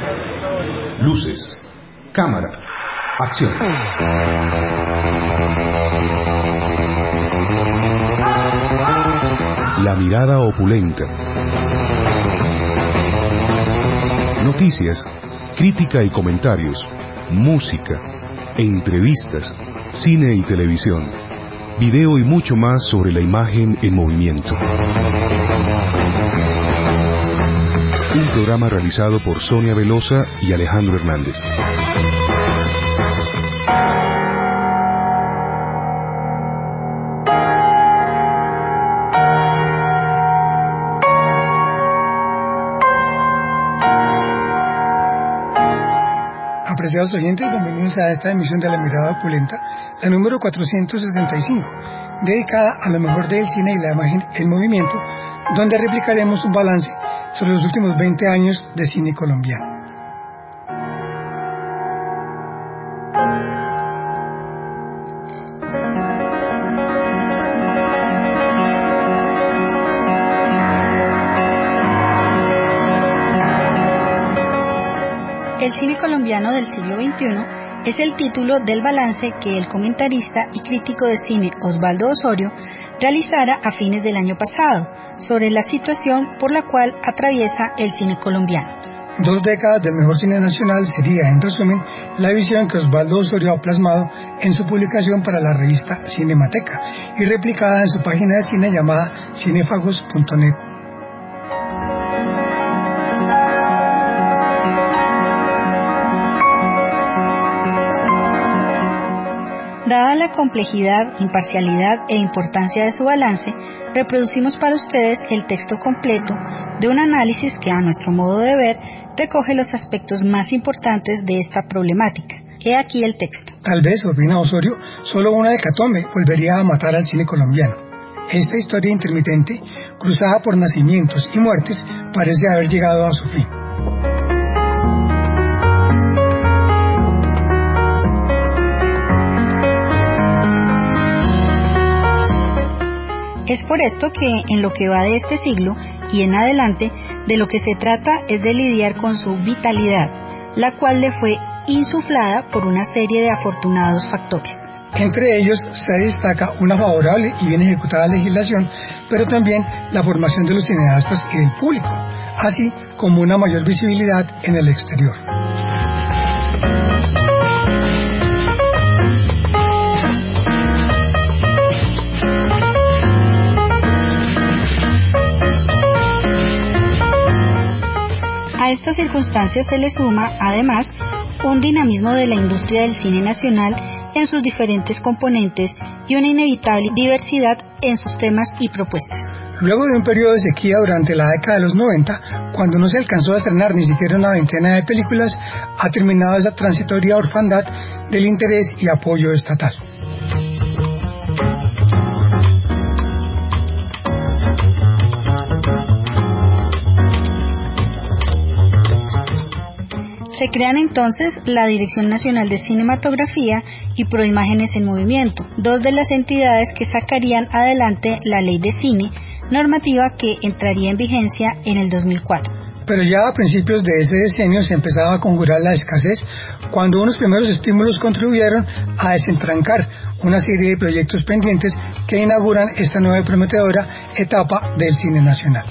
Luces, cámara, acción. La mirada opulenta. Noticias, crítica y comentarios, música, entrevistas, cine y televisión, video y mucho más sobre la imagen en movimiento. Un programa realizado por Sonia Velosa y Alejandro Hernández. Apreciados oyentes, bienvenidos a esta emisión de La Mirada Opulenta, la número 465, dedicada a lo mejor del cine y la imagen en movimiento, donde replicaremos un balance sobre los últimos 20 años de cine colombiano. El cine colombiano del siglo XXI es el título del balance que el comentarista y crítico de cine Osvaldo Osorio realizara a fines del año pasado sobre la situación por la cual atraviesa el cine colombiano. 2 décadas del mejor cine nacional sería, en resumen, la visión que Osvaldo Osorio ha plasmado en su publicación para la revista Cinemateca y replicada en su página de cine llamada cinefagos.net. Dada la complejidad, imparcialidad e importancia de su balance, reproducimos para ustedes el texto completo de un análisis que, a nuestro modo de ver, recoge los aspectos más importantes de esta problemática. He aquí el texto. Tal vez, opina Osorio, solo una hecatombe volvería a matar al cine colombiano. Esta historia intermitente, cruzada por nacimientos y muertes, parece haber llegado a su fin. Es por esto que, en lo que va de este siglo y en adelante, de lo que se trata es de lidiar con su vitalidad, la cual le fue insuflada por una serie de afortunados factores. Entre ellos se destaca una favorable y bien ejecutada legislación, pero también la formación de los cineastas y del público, así como una mayor visibilidad en el exterior. A estas circunstancias se le suma, además, un dinamismo de la industria del cine nacional en sus diferentes componentes y una inevitable diversidad en sus temas y propuestas. Luego de un periodo de sequía durante la década de los 90, cuando no se alcanzó a estrenar ni siquiera una veintena de películas, ha terminado esa transitoria orfandad del interés y apoyo estatal. Se crean entonces la Dirección Nacional de Cinematografía y Proimágenes en Movimiento, 2 de las entidades que sacarían adelante la Ley de Cine, normativa que entraría en vigencia en el 2004. Pero ya a principios de ese decenio se empezaba a conjurar la escasez, cuando unos primeros estímulos contribuyeron a desentrancar una serie de proyectos pendientes que inauguran esta nueva y prometedora etapa del cine nacional.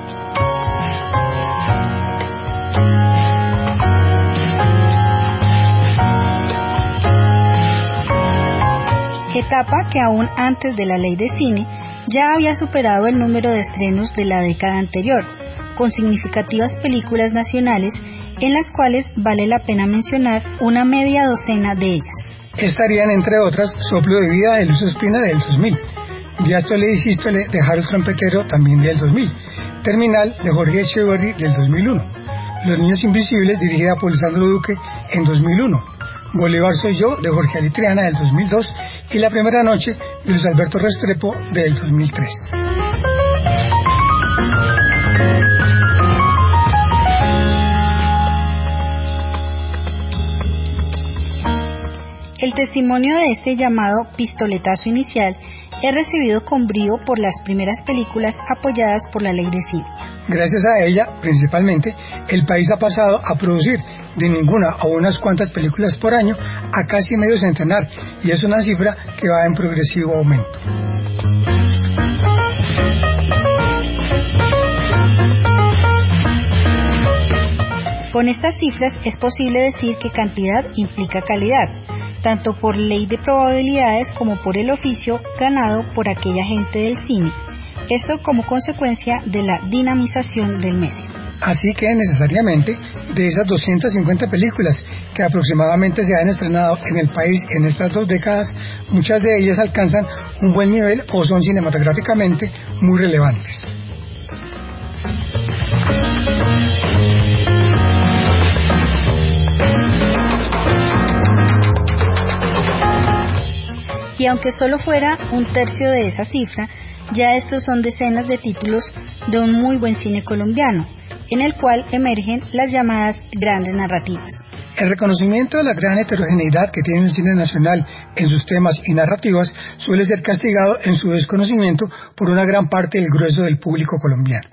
Etapa que aún antes de la Ley de Cine ya había superado el número de estrenos de la década anterior, con significativas películas nacionales en las cuales vale la pena mencionar una media docena de ellas. Estarían, entre otras, Soplo de Vida de Luz Espina del 2000, Diástole y Sístole de Harold Trompetero también del 2000, Terminal de Jorge Echeverry del 2001, Los Niños Invisibles dirigida por Lisandro Duque en 2001, Bolívar Soy Yo de Jorge Ali Triana del 2002 y La Primera Noche de Luis Alberto Restrepo del 2003. El testimonio de este llamado pistoletazo inicial es recibido con brío por las primeras películas apoyadas por la ley de cine. Gracias a ella, principalmente, el país ha pasado a producir de ninguna o unas cuantas películas por año a casi medio centenar, y es una cifra que va en progresivo aumento. Con estas cifras es posible decir que cantidad implica calidad, tanto por ley de probabilidades como por el oficio ganado por aquella gente del cine. Esto como consecuencia de la dinamización del medio. Así que necesariamente de esas 250 películas que aproximadamente se han estrenado en el país en estas 2 décadas, muchas de ellas alcanzan un buen nivel o son cinematográficamente muy relevantes. Y aunque solo fuera un tercio de esa cifra, ya estos son decenas de títulos de un muy buen cine colombiano, en el cual emergen las llamadas grandes narrativas. El reconocimiento de la gran heterogeneidad que tiene el cine nacional en sus temas y narrativas suele ser castigado en su desconocimiento por una gran parte del grueso del público colombiano.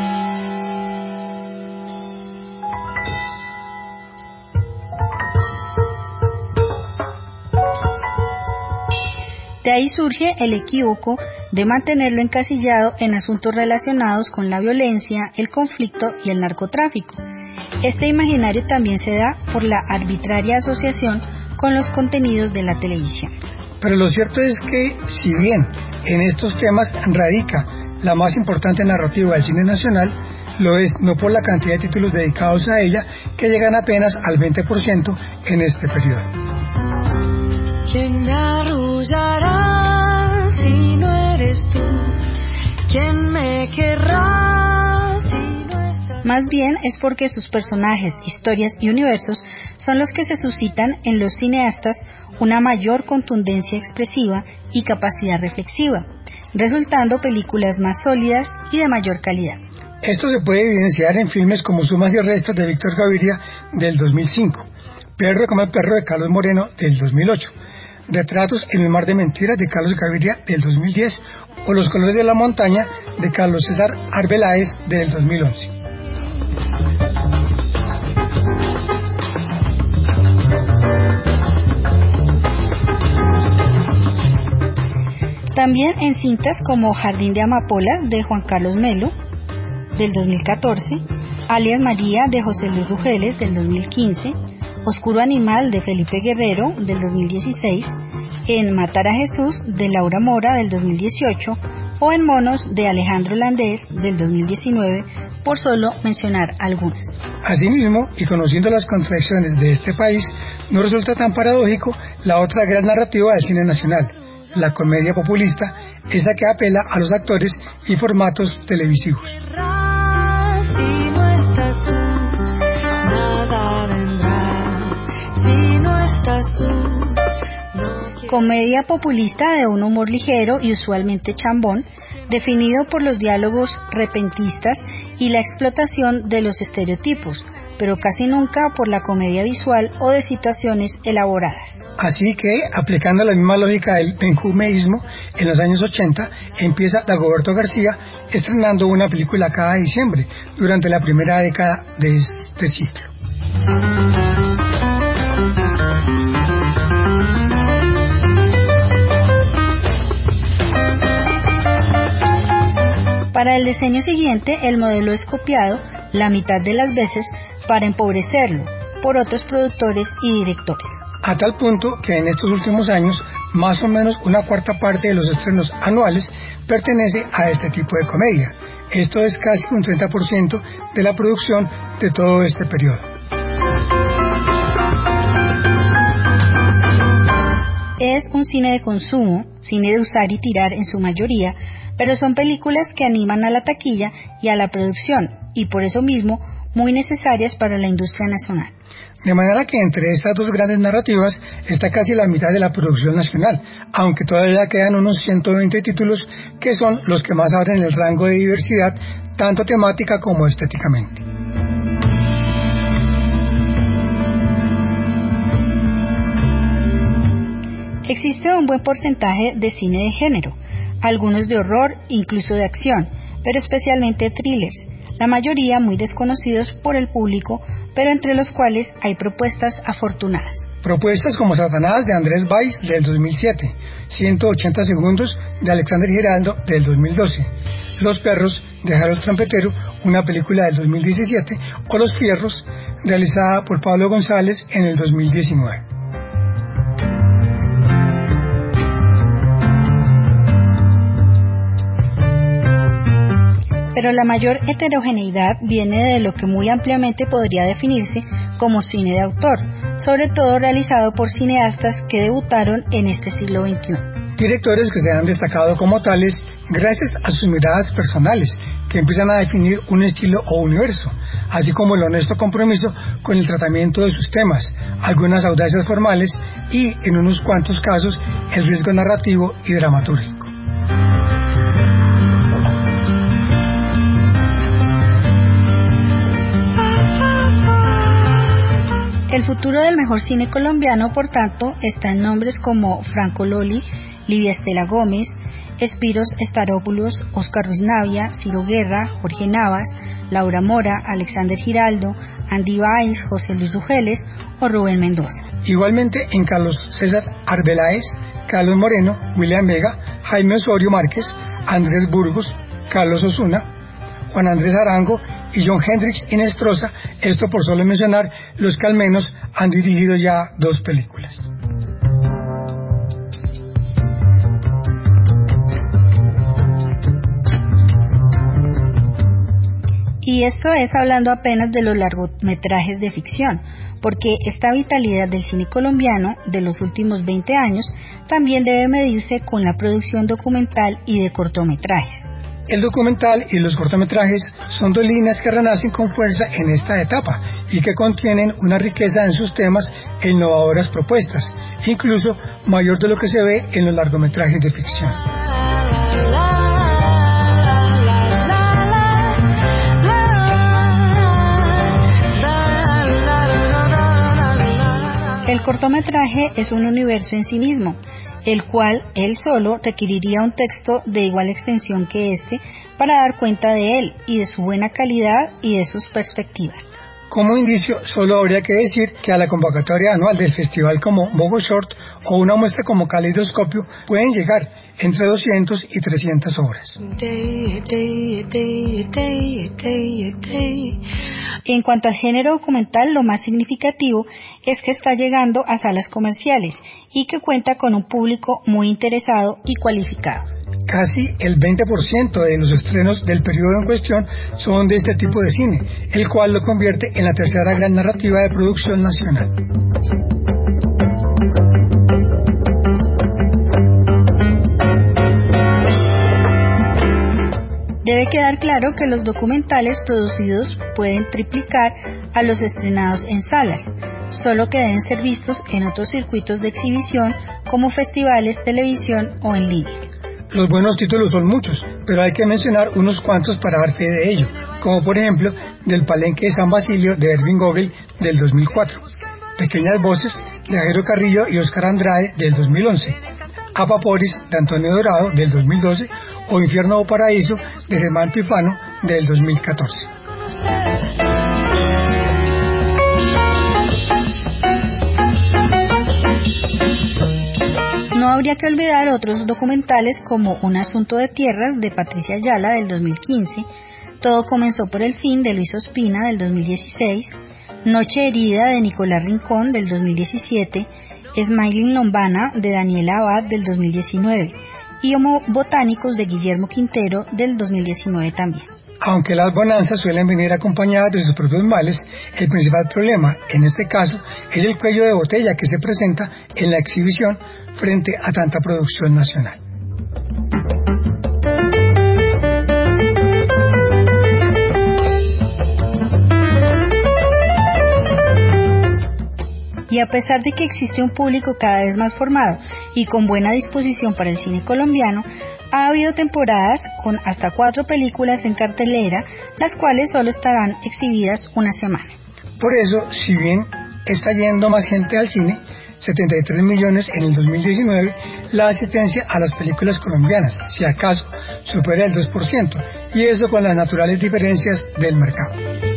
De ahí surge el equívoco de mantenerlo encasillado en asuntos relacionados con la violencia, el conflicto y el narcotráfico. Este imaginario también se da por la arbitraria asociación con los contenidos de la televisión. Pero lo cierto es que, si bien en estos temas radica la más importante narrativa del cine nacional, lo es no por la cantidad de títulos dedicados a ella, que llegan apenas al 20% en este periodo. ¿Quién me arrullará si no eres tú? ¿Quién me querrá si no estás? Más bien es porque sus personajes, historias y universos son los que se suscitan en los cineastas una mayor contundencia expresiva y capacidad reflexiva, resultando películas más sólidas y de mayor calidad. Esto se puede evidenciar en filmes como Sumas y Restas de Víctor Gaviria del 2005, Perro como el perro de Carlos Moreno del 2008, Retratos en el mar de mentiras de Carlos Gaviria del 2010 o Los colores de la montaña de Carlos César Arbeláez del 2011. También en cintas como Jardín de Amapolas de Juan Carlos Melo del 2014, Alias María de José Luis Rugeles del 2015, Oscuro Animal de Felipe Guerrero del 2016, en Matar a Jesús de Laura Mora del 2018 o en Monos de Alejandro Landés del 2019, por solo mencionar algunas. Asimismo, y conociendo las contradicciones de este país, no resulta tan paradójico la otra gran narrativa del cine nacional, la comedia populista, esa que apela a los actores y formatos televisivos. Si no estás tú, nada vendrá. Si no estás tú, comedia populista de un humor ligero y usualmente chambón, definido por los diálogos repentistas y la explotación de los estereotipos, pero casi nunca por la comedia visual o de situaciones elaboradas. Así que, aplicando la misma lógica del benjumeísmo, en los años 80 empieza Dagoberto García estrenando una película cada diciembre, durante la primera década de este ciclo. Para el diseño siguiente, el modelo es copiado la mitad de las veces para empobrecerlo por otros productores y directores. A tal punto que en estos últimos años, más o menos una cuarta parte de los estrenos anuales pertenece a este tipo de comedia. Esto es casi un 30% de la producción de todo este periodo. Es un cine de consumo, cine de usar y tirar en su mayoría, pero son películas que animan a la taquilla y a la producción, y por eso mismo muy necesarias para la industria nacional. De manera que entre estas dos grandes narrativas está casi la mitad de la producción nacional, aunque todavía quedan unos 120 títulos que son los que más abren el rango de diversidad, tanto temática como estéticamente. Existe un buen porcentaje de cine de género, algunos de horror, incluso de acción, pero especialmente thrillers, la mayoría muy desconocidos por el público, pero entre los cuales hay propuestas afortunadas. Propuestas como Satanás de Andrés Valls del 2007, 180 segundos de Alexander Giraldo del 2012, Los perros de Harold Trompetero, una película del 2017, o Los fierros, realizada por Pablo González en el 2019. Pero la mayor heterogeneidad viene de lo que muy ampliamente podría definirse como cine de autor, sobre todo realizado por cineastas que debutaron en este siglo XXI. Directores que se han destacado como tales gracias a sus miradas personales, que empiezan a definir un estilo o universo, así como el honesto compromiso con el tratamiento de sus temas, algunas audacias formales y, en unos cuantos casos, el riesgo narrativo y dramatúrgico. El futuro del mejor cine colombiano, por tanto, está en nombres como Franco Loli, Livia Estela Gómez, Espiros Staropoulos, Óscar Ruiz Navia, Ciro Guerra, Jorge Navas, Laura Mora, Alexander Giraldo, Andy Valls, José Luis Rugeles o Rubén Mendoza. Igualmente en Carlos César Arbeláez, Carlos Moreno, William Vega, Jaime Osorio Márquez, Andrés Burgos, Carlos Osuna, Juan Andrés Arango y John Hendricks Inestrosa, esto por solo mencionar los que al menos han dirigido ya 2 películas. Y esto es hablando apenas de los largometrajes de ficción, porque esta vitalidad del cine colombiano de los últimos 20 años también debe medirse con la producción documental y de cortometrajes. El documental y los cortometrajes son 2 líneas que renacen con fuerza en esta etapa y que contienen una riqueza en sus temas e innovadoras propuestas, incluso mayor de lo que se ve en los largometrajes de ficción. El cortometraje es un universo en sí mismo, el cual él solo requeriría un texto de igual extensión que este para dar cuenta de él y de su buena calidad y de sus perspectivas. Como indicio, solo habría que decir que a la convocatoria anual del festival como Bogo Short o una muestra como Caleidoscopio pueden llegar entre 200 y 300 obras. En cuanto al género documental, lo más significativo es que está llegando a salas comerciales y que cuenta con un público muy interesado y cualificado. Casi el 20% de los estrenos del periodo en cuestión son de este tipo de cine, el cual lo convierte en la tercera gran narrativa de producción nacional. Debe quedar claro que los documentales producidos pueden triplicar a los estrenados en salas, solo que deben ser vistos en otros circuitos de exhibición como festivales, televisión o en línea. Los buenos títulos son muchos, pero hay que mencionar unos cuantos para dar fe de ello, como por ejemplo Del Palenque de San Basilio de Erwin Gogel del 2004, Pequeñas Voces de Jairo Carrillo y Óscar Andrade del 2011, Apaporis de Antonio Dorado del 2012 o Infierno o Paraíso de Germán Pifano del 2014. No habría que olvidar otros documentales como Un asunto de tierras de Patricia Ayala del 2015, Todo comenzó por el fin de Luis Ospina del 2016, Noche herida de Nicolás Rincón del 2017, Smiling Lombana de Daniela Abad del 2019 y Homo Botánicos de Guillermo Quintero del 2019 también. Aunque las bonanzas suelen venir acompañadas de sus propios males, el principal problema, en este caso, es el cuello de botella que se presenta en la exhibición frente a tanta producción nacional. Y a pesar de que existe un público cada vez más formado y con buena disposición para el cine colombiano, ha habido temporadas con hasta 4 películas en cartelera, las cuales solo estarán exhibidas una semana. Por eso, si bien está yendo más gente al cine, 73 millones en el 2019, la asistencia a las películas colombianas, si acaso, supera el 2%, y eso con las naturales diferencias del mercado.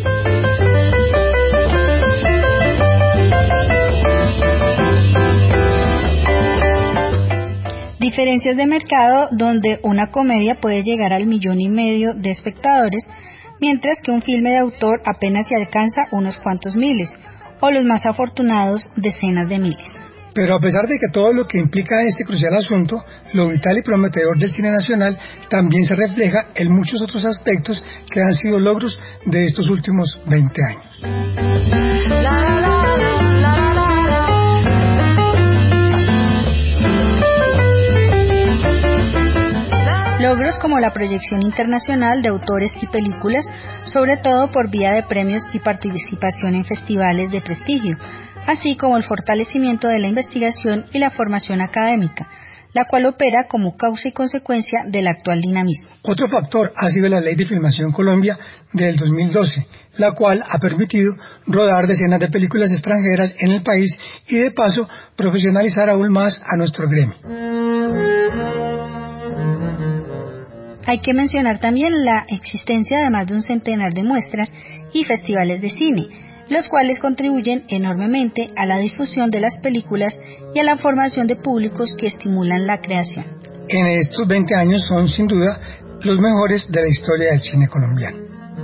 Diferencias de mercado donde una comedia puede llegar al 1,5 millones de espectadores, mientras que un filme de autor apenas se alcanza unos cuantos miles, o los más afortunados decenas de miles. Pero a pesar de que todo lo que implica este crucial asunto, lo vital y prometedor del cine nacional también se refleja en muchos otros aspectos que han sido logros de estos últimos 20 años. Logros como la proyección internacional de autores y películas, sobre todo por vía de premios y participación en festivales de prestigio, así como el fortalecimiento de la investigación y la formación académica, la cual opera como causa y consecuencia del actual dinamismo. Otro factor ha sido la Ley de Filmación Colombia del 2012, la cual ha permitido rodar decenas de películas extranjeras en el país y de paso profesionalizar aún más a nuestro gremio. Hay que mencionar también la existencia de más de un centenar de muestras y festivales de cine, los cuales contribuyen enormemente a la difusión de las películas y a la formación de públicos que estimulan la creación. En estos 20 años son, sin duda, los mejores de la historia del cine colombiano.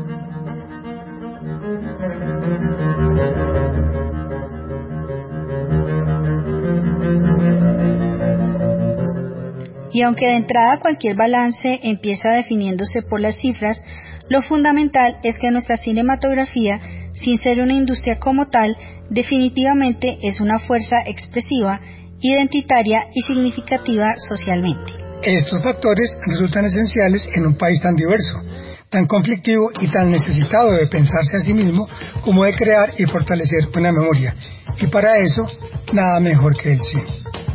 Y aunque de entrada cualquier balance empieza definiéndose por las cifras, lo fundamental es que nuestra cinematografía, sin ser una industria como tal, definitivamente es una fuerza expresiva, identitaria y significativa socialmente. Estos factores resultan esenciales en un país tan diverso, tan conflictivo y tan necesitado de pensarse a sí mismo como de crear y fortalecer una memoria. Y para eso, nada mejor que el cine.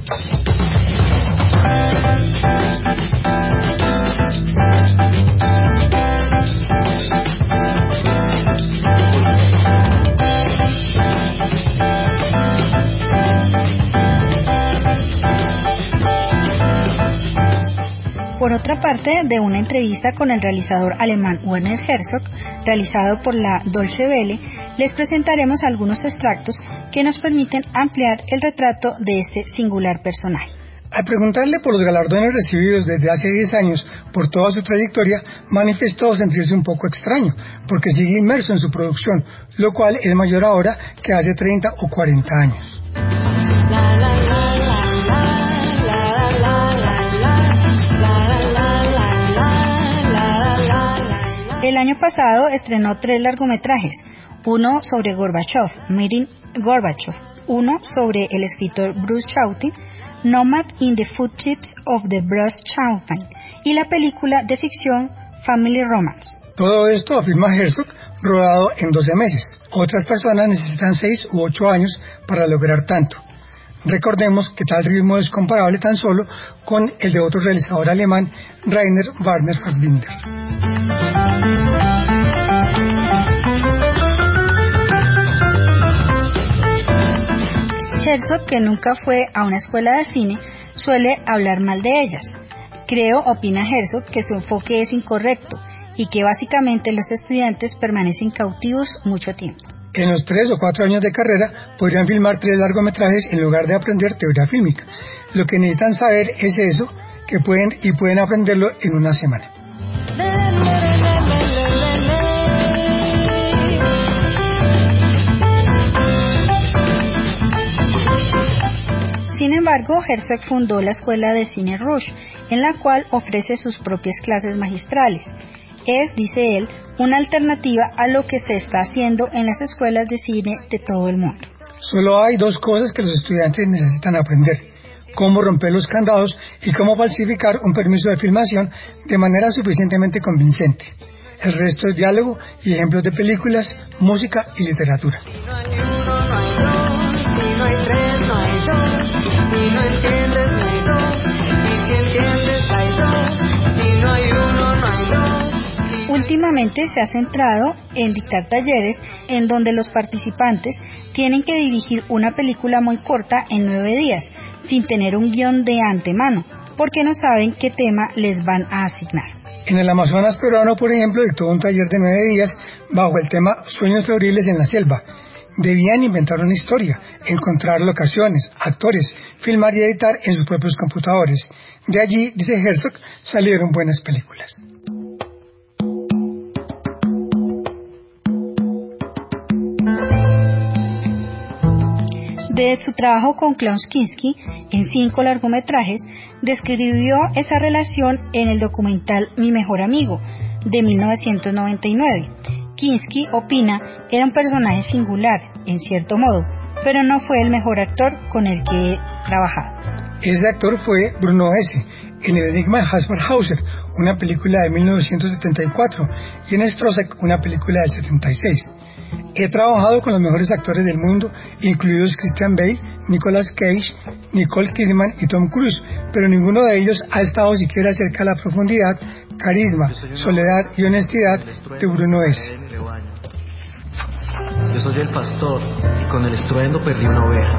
Por otra parte, de una entrevista con el realizador alemán Werner Herzog, realizado por la Deutsche Welle, les presentaremos algunos extractos que nos permiten ampliar el retrato de este singular personaje. Al preguntarle por los galardones recibidos desde hace 10 años por toda su trayectoria, manifestó sentirse un poco extraño, porque sigue inmerso en su producción, lo cual es mayor ahora que hace 30 o 40 años. El año pasado estrenó 3 largometrajes, uno sobre Gorbachev, Meeting Gorbachev, uno sobre el escritor Bruce Chautin, Nomad in the Footsteps of the Bruce Chautin, y la película de ficción Family Romance. Todo esto, afirma Herzog, rodado en 12 meses. Otras personas necesitan 6 u 8 años para lograr tanto. Recordemos que tal ritmo es comparable tan solo con el de otro realizador alemán, Rainer Werner Fassbinder. Herzog, que nunca fue a una escuela de cine, suele hablar mal de ellas. Creo, opina Herzog, que su enfoque es incorrecto y que básicamente los estudiantes permanecen cautivos mucho tiempo. En los 3 o 4 años de carrera podrían filmar 3 largometrajes en lugar de aprender teoría fílmica. Lo que necesitan saber es eso, que pueden aprenderlo en una semana. Sin embargo, Herzog fundó la Escuela de Cine Rush, en la cual ofrece sus propias clases magistrales. Es, dice él, una alternativa a lo que se está haciendo en las escuelas de cine de todo el mundo. Solo hay 2 cosas que los estudiantes necesitan aprender: cómo romper los candados y cómo falsificar un permiso de filmación de manera suficientemente convincente. El resto es diálogo y ejemplos de películas, música y literatura. Últimamente se ha centrado en dictar talleres en donde los participantes tienen que dirigir una película muy corta en 9 días, sin tener un guión de antemano, porque no saben qué tema les van a asignar. En el Amazonas peruano, por ejemplo, dictó un taller de 9 días bajo el tema Sueños febriles en la selva. Debían inventar una historia, encontrar locaciones, actores, filmar y editar en sus propios computadores. De allí, dice Herzog, salieron buenas películas. De su trabajo con Klaus Kinski, en 5 largometrajes, describió esa relación en el documental Mi mejor amigo, de 1999. Kinski opina era un personaje singular, en cierto modo, pero no fue el mejor actor con el que he trabajado. Ese actor fue Bruno Hesse, en El enigma de Caspar Hauser, una película de 1974, y en Stroszek, una película del 76. He trabajado con los mejores actores del mundo, incluidos Christian Bale, Nicolas Cage, Nicole Kidman y Tom Cruise, pero ninguno de ellos ha estado siquiera cerca de la profundidad, carisma, soledad y honestidad de Bruno Hesse. Yo soy el pastor y con el estruendo perdí una oveja.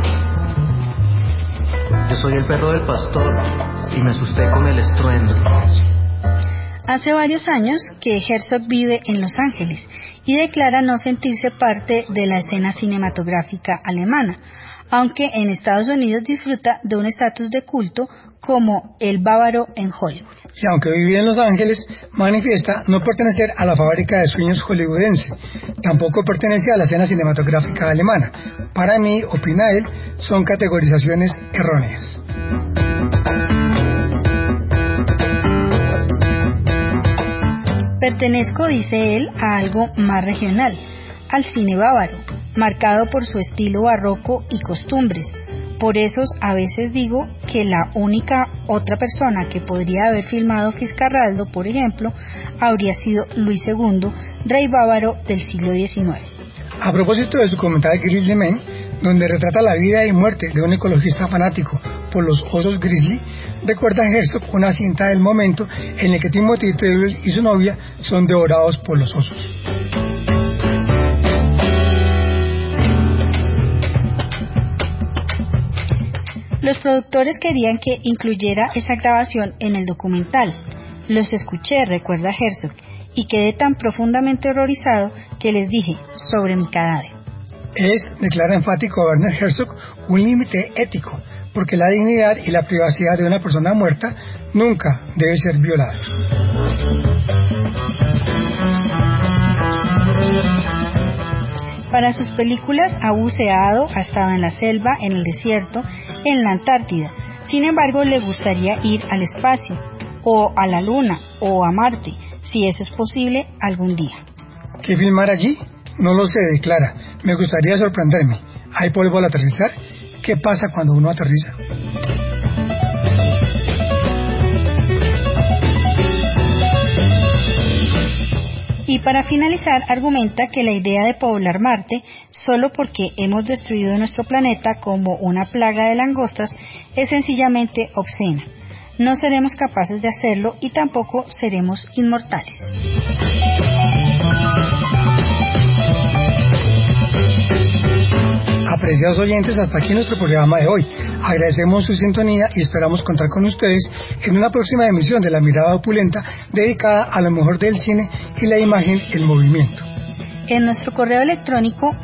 Yo soy el perro del pastor y me asusté con el estruendo. Hace varios años que Herzog vive en Los Ángeles y declara no sentirse parte de la escena cinematográfica alemana, aunque en Estados Unidos disfruta de un estatus de culto como el bávaro en Hollywood. Y aunque vive en Los Ángeles, manifiesta no pertenecer a la fábrica de sueños hollywoodense, tampoco pertenece a la escena cinematográfica alemana. Para mí, opina él, son categorizaciones erróneas. Pertenezco, dice él, a algo más regional, al cine bávaro, marcado por su estilo barroco y costumbres. Por eso a veces digo que la única otra persona que podría haber filmado Fitzcarraldo, por ejemplo, habría sido Luis II, rey bávaro del siglo XIX. A propósito de su comentario Grizzly Man, donde retrata la vida y muerte de un ecologista fanático por los osos grizzly, recuerda Herzog una cinta del momento en el que Timothy Treadwell y su novia son devorados por los osos. Los productores querían que incluyera esa grabación en el documental. Los escuché, recuerda Herzog, y quedé tan profundamente horrorizado que les dije sobre mi cadáver. Declara enfático Werner Herzog, un límite ético, porque la dignidad y la privacidad de una persona muerta nunca debe ser violada. Para sus películas ha buceado, ha estado en la selva, en el desierto, en la Antártida. Sin embargo, le gustaría ir al espacio, o a la Luna, o a Marte, si eso es posible algún día. ¿Qué filmar allí? No lo sé, declara. Me gustaría sorprenderme. ¿Hay polvo al aterrizar? ¿Qué pasa cuando uno aterriza? Y para finalizar, argumenta que la idea de poblar Marte, solo porque hemos destruido nuestro planeta como una plaga de langostas, es sencillamente obscena. No seremos capaces de hacerlo y tampoco seremos inmortales. Apreciados oyentes, hasta aquí nuestro programa de hoy. Agradecemos su sintonía y esperamos contar con ustedes en una próxima emisión de La Mirada Opulenta, dedicada a lo mejor del cine y la imagen en movimiento. En nuestro correo electrónico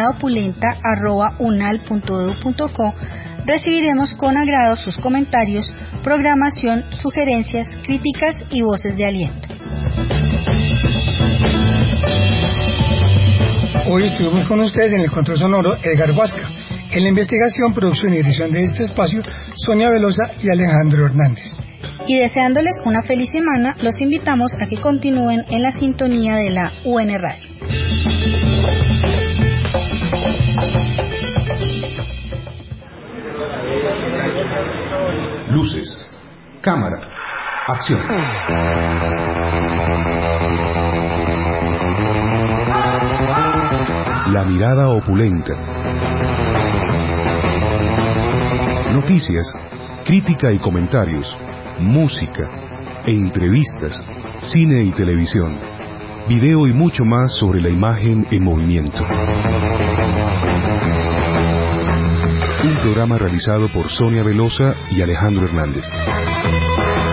miradaopulenta@unal.edu.co recibiremos con agrado sus comentarios, programación, sugerencias, críticas y voces de aliento. Hoy estuvimos con ustedes en el control sonoro Edgar Huasca, en la investigación, producción y edición de este espacio Sonia Velosa y Alejandro Hernández. Y deseándoles una feliz semana, los invitamos a que continúen en la sintonía de la UN Radio. Luces, cámara, acción. La Mirada Opulenta. Noticias, crítica y comentarios, música, entrevistas, cine y televisión, video y mucho más sobre la imagen en movimiento. Un programa realizado por Sonia Velosa y Alejandro Hernández.